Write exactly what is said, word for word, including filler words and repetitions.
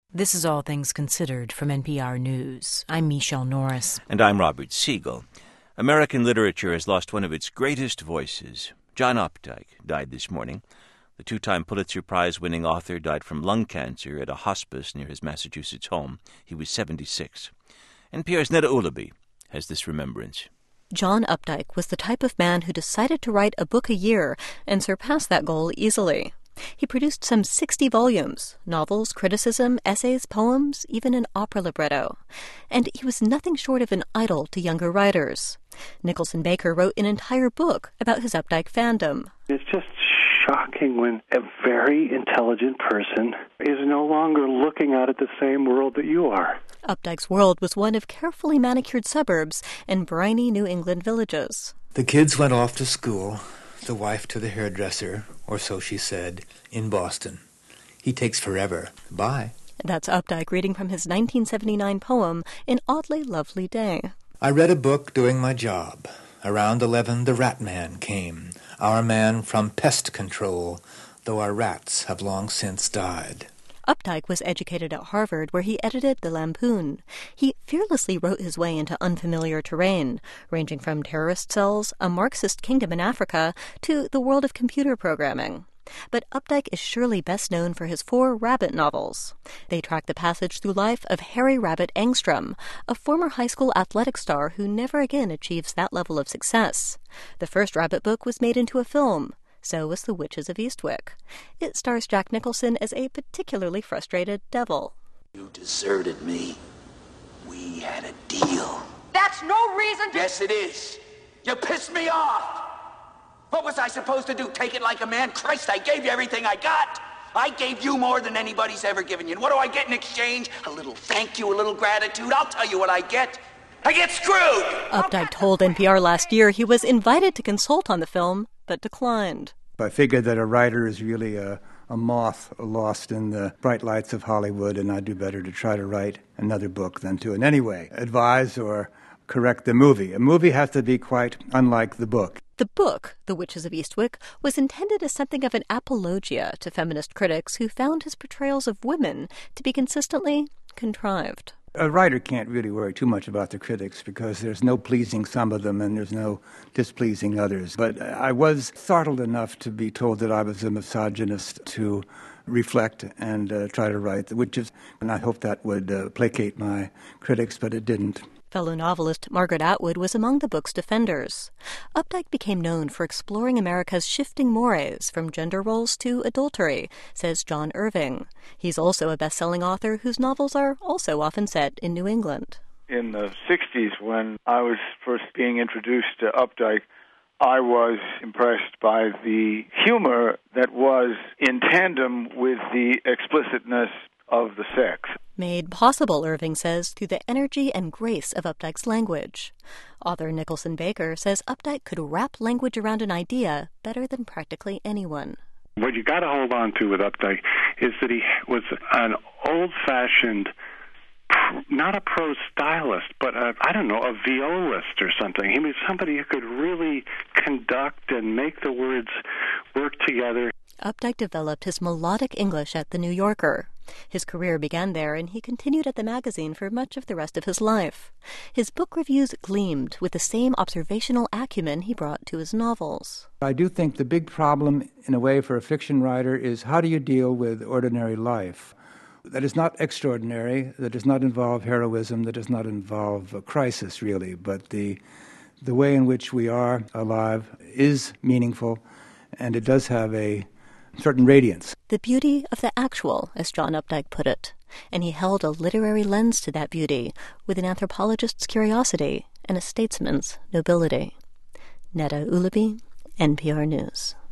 This is All Things Considered from N P R News. I'm Michelle Norris. And I'm Robert Siegel. American literature has lost one of its greatest voices. John Updike died this morning. The two-time Pulitzer Prize-winning author died from lung cancer at a hospice near his Massachusetts home. He was seventy-six. N P R's Neda Ulaby has this remembrance. John Updike was the type of man who decided to write a book a year and surpassed that goal easily. He produced some sixty volumes, novels, criticism, essays, poems, even an opera libretto. And he was nothing short of an idol to younger writers. Nicholson Baker wrote an entire book about his Updike fandom. It's just shocking when a very intelligent person is no longer looking out at the same world that you are. Updike's world was one of carefully manicured suburbs and briny New England villages. The kids went off to school, the wife to the hairdresser, or so she said, in Boston. He takes forever. Bye. That's Updike reading from his nineteen seventy-nine poem, An Oddly Lovely Day. I read a book doing my job. Around eleven, the rat man came, our man from pest control, though our rats have long since died. Updike was educated at Harvard, where he edited The Lampoon. He fearlessly wrote his way into unfamiliar terrain, ranging from terrorist cells, a Marxist kingdom in Africa, to the world of computer programming. But Updike is surely best known for his four rabbit novels. They track the passage through life of Harry Rabbit Engstrom, a former high school athletic star who never again achieves that level of success. The first Rabbit book was made into a film. So was The Witches of Eastwick. It stars Jack Nicholson as a particularly frustrated devil. You deserted me. We had a deal. That's no reason to... Yes, it is. You pissed me off. What was I supposed to do? Take it like a man? Christ, I gave you everything I got. I gave you more than anybody's ever given you. And what do I get in exchange? A little thank you, a little gratitude. I'll tell you what I get. I get screwed! Updike told N P R last year he was invited to consult on the film, but declined. I figured that a writer is really a, a moth lost in the bright lights of Hollywood, and I'd do better to try to write another book than to in any way advise or correct the movie. A movie has to be quite unlike the book. The book, The Witches of Eastwick, was intended as something of an apologia to feminist critics who found his portrayals of women to be consistently contrived. A writer can't really worry too much about the critics because there's no pleasing some of them and there's no displeasing others. But I was startled enough to be told that I was a misogynist to reflect and uh, try to write The Witches. And I hoped that would uh, placate my critics, but it didn't. Fellow novelist Margaret Atwood was among the book's defenders. Updike became known for exploring America's shifting mores from gender roles to adultery, says John Irving. He's also a best-selling author whose novels are also often set in New England. In the sixties, when I was first being introduced to Updike, I was impressed by the humor that was in tandem with the explicitness of the sex. Made possible, Irving says, through the energy and grace of Updike's language. Author Nicholson Baker says Updike could wrap language around an idea better than practically anyone. What you got to hold on to with Updike is that he was an old-fashioned, not a prose stylist, but a, I don't know, a violist or something. He was somebody who could really conduct and make the words work together. Updike developed his melodic English at The New Yorker. His career began there, and he continued at the magazine for much of the rest of his life. His book reviews gleamed with the same observational acumen he brought to his novels. I do think the big problem, in a way, for a fiction writer is how do you deal with ordinary life? That is not extraordinary, that does not involve heroism, that does not involve a crisis, really, but the the way in which we are alive is meaningful, and it does have a certain radiance. The beauty of the actual, as John Updike put it. And he held a literary lens to that beauty with an anthropologist's curiosity and a statesman's nobility. Neda Ulaby, N P R News.